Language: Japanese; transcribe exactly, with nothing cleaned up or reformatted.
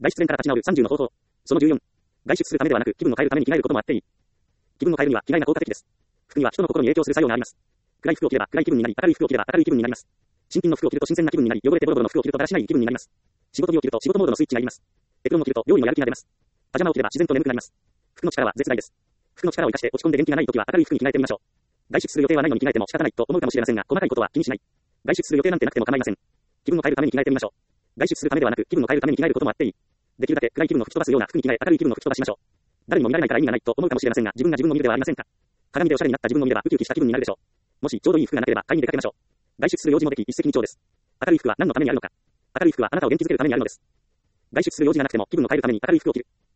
外出前から立ち直るさんじゅうの方法。そのじゅうよん。外出するためではなく、気分を変えるために着替えることもあっていい。気分を変えるには、着替えが効果的です。服には人の心に影響する作用があります。暗い服を着れば暗い気分になり、明るい服を着れば明るい気分になります。新品の服を着ると新鮮な気分になり、汚れてボロボロの服を着るとだらしない気分になります。仕事着を着ると仕事モードのスイッチが入ります。エプロンを着ると料理のやる気が出ます。パジャマを着れば自然と眠くなります。服の力は絶大です。服の力を生かして落ち込んで元気がないときは明るい服に着替えてみましょう。外出する予定はないのに着替えても仕方ないと思うかもしれませんが、細かいことは気にしない。外出する予定なんてなくても構いません。気分を変えるために着替えてみましょう。外出するためではなく、気分を変えるために着替えることもあっていい。できるだけ暗い気分を吹き飛ばすような服に着替え、明るい気分を吹き飛ばしましょう。誰にも見られないから意味がないと思うかもしれませんが、自分が自分を見るではありませんか。鏡でおしゃれになった自分を見ればウキウキした気分になるでしょう。もしちょうどいい服がなければ買いに出かけましょう。外出する用事もでき一石二鳥です。明るい服は何のためにあるのか。明るい服はあなたを元気づけるためにあるのです。外出する用事がなくても気分を変えるために明るい服を着る。